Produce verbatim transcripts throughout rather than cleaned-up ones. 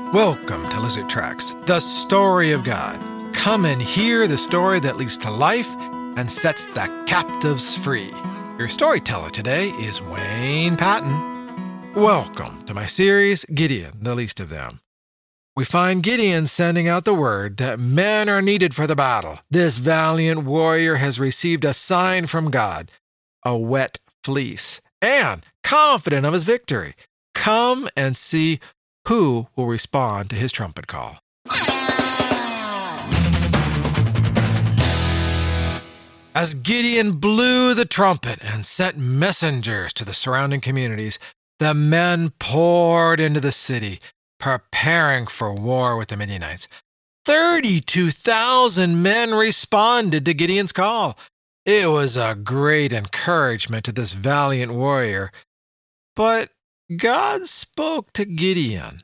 Welcome to Lizard Tracks, the story of God. Come and hear the story that leads to life and sets the captives free. Your storyteller today is Wayne Patton. Welcome to my series, Gideon, the least of them. We find Gideon sending out the word that men are needed for the battle. This valiant warrior has received a sign from God, a wet fleece, and confident of his victory. Come and see who will respond to his trumpet call. As Gideon blew the trumpet and sent messengers to the surrounding communities, the men poured into the city, preparing for war with the Midianites. thirty-two thousand men responded to Gideon's call. It was a great encouragement to this valiant warrior. But God spoke to Gideon.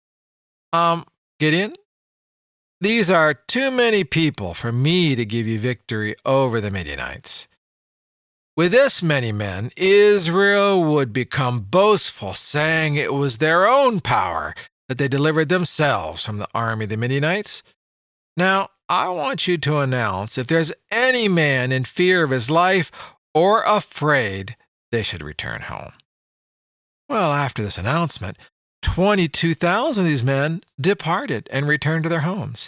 Um, Gideon, these are too many people for me to give you victory over the Midianites. With this many men, Israel would become boastful, saying it was their own power that they delivered themselves from the army of the Midianites. Now, I want you to announce if there's any man in fear of his life or afraid, they should return home. Well, after this announcement, twenty-two thousand of these men departed and returned to their homes.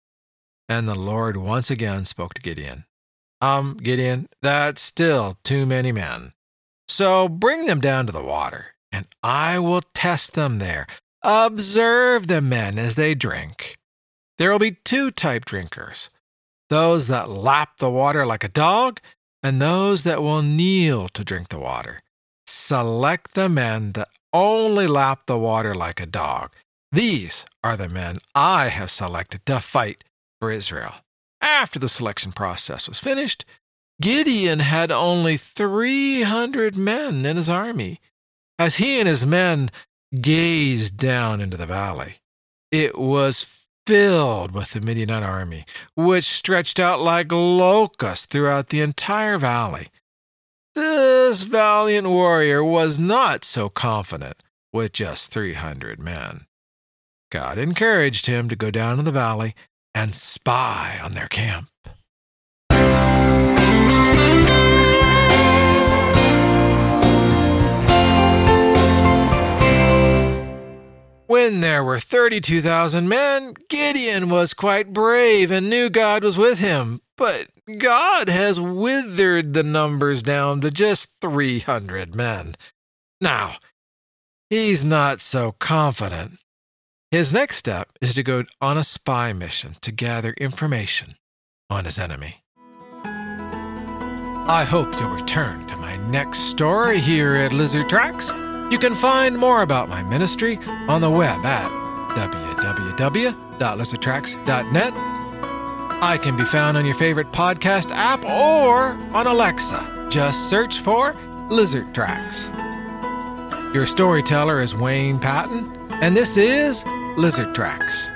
And the Lord once again spoke to Gideon. Um, Gideon, that's still too many men. So bring them down to the water, and I will test them there. Observe the men as they drink. There will be two type drinkers, those that lap the water like a dog, and those that will kneel to drink the water. Select the men that only lap the water like a dog. These are the men I have selected to fight for Israel. After the selection process was finished, Gideon had only three hundred men in his army. As he and his men gazed down into the valley, it was filled with the Midianite army, which stretched out like locusts throughout the entire valley. This valiant warrior was not so confident with just three hundred men. God encouraged him to go down to the valley and spy on their camp. When there were thirty-two thousand men, Gideon was quite brave and knew God was with him. But God has withered the numbers down to just three hundred men. Now, he's not so confident. His next step is to go on a spy mission to gather information on his enemy. I hope you'll return to my next story here at Lizard Tracks. You can find more about my ministry on the web at w w w dot lizard tracks dot net. I can be found on your favorite podcast app or on Alexa. Just search for Lizard Tracks. Your storyteller is Wayne Patton, and this is Lizard Tracks.